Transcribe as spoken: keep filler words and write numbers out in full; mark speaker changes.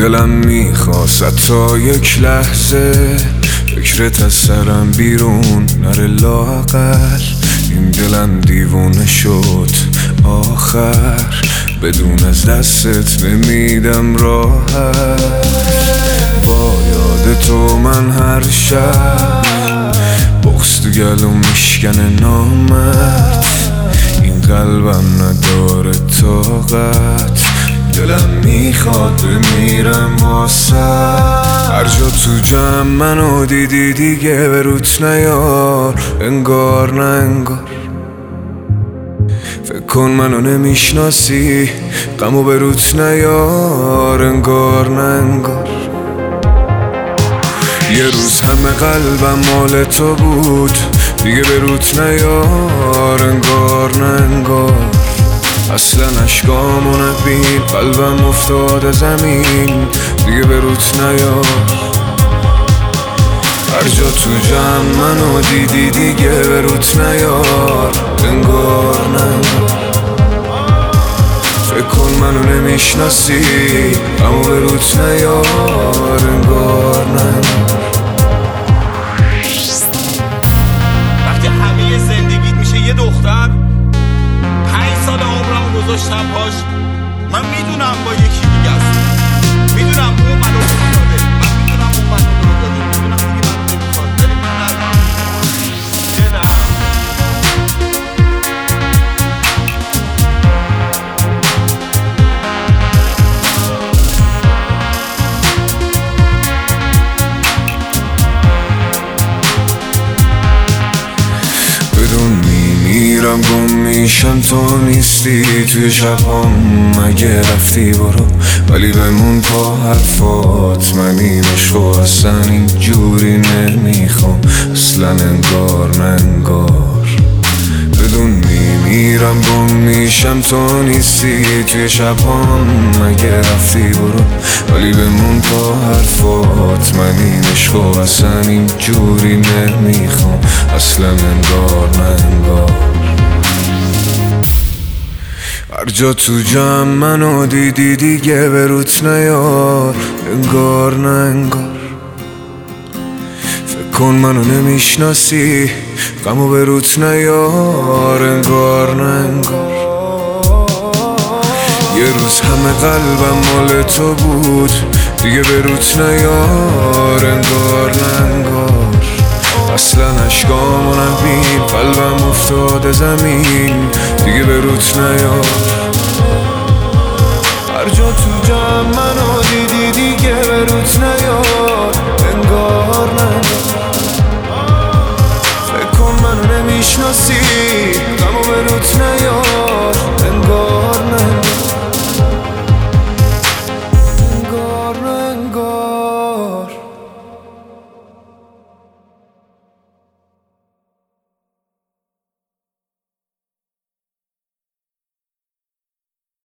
Speaker 1: دلم میخواست تا یک لحظه فکرت از سرم بیرون نره لااقل. این دلم دیوونه شد آخر، بدون از دستت نمیدم راحت. با یاد تو من هر شب بغض تو گلوم میشکنه نامرد. این قلبم نداره طاقت، دلم میخواد بمیرم واسه. هر جا تو جمع منو دیدی دیگه به روت نیار، انگار نه انگار. فکر کن منو نمیشناسی، غمو به روت نیار، انگار نه انگار. یه روز همه قلبم مال تو بود، دیگه به روت نیار، انگار نه انگار. اصلا اشکامو نبین، قلبم افتاده زمین، دیگه به روت نیار. هر جا تو جمع منو دیدی دیگه به روت نیار، انگار نه انگار. فکر کن منو نمیشناسی، اما به روت نیار، انگار نه انگار.
Speaker 2: وقتی همه زندگیت میشه یه دختر، پنج سال عمرم گذاشتم پاش، من میدونم با یکی دیگه است، میدونم اون منو دور داده، من میدونم اون منو دور داده، میدونم دیگه منو نمیخواد، ولی من الان دلم
Speaker 1: بدون میمیرم گم میشم تو نیستی توی شبام. مگه رفتی برو ولی بمون پا حرفات، من این عشقو اصلا اینجوری نمیخوام، اصلا انگار نه انگار. بدون میمیرم گم میشم تو نیستی توی شبام. مگه رفتی برو ولی بمون پا حرفات، من این عشقو اصلا اینجوری نمیخوام، اصلا انگار نه انگار. هر جا تو جمع منو دیدی دیگه به روت نیار، انگار نه انگار. فکر کن منو نمیشناسی، غمو به روت نیار، انگار نه انگار. یه روز همه قلبم مال تو بود، دیگه به روت نیار، انگار نه انگار. اصلا اشکامو نبین، قلبم افتاده زمین، دیگه به روت نیار. هر جا تو جمع منو دیدی دیگه به روت نیار، انگار نه انگار. فکر کن منو نمیشناسی، غمو به روت نیار.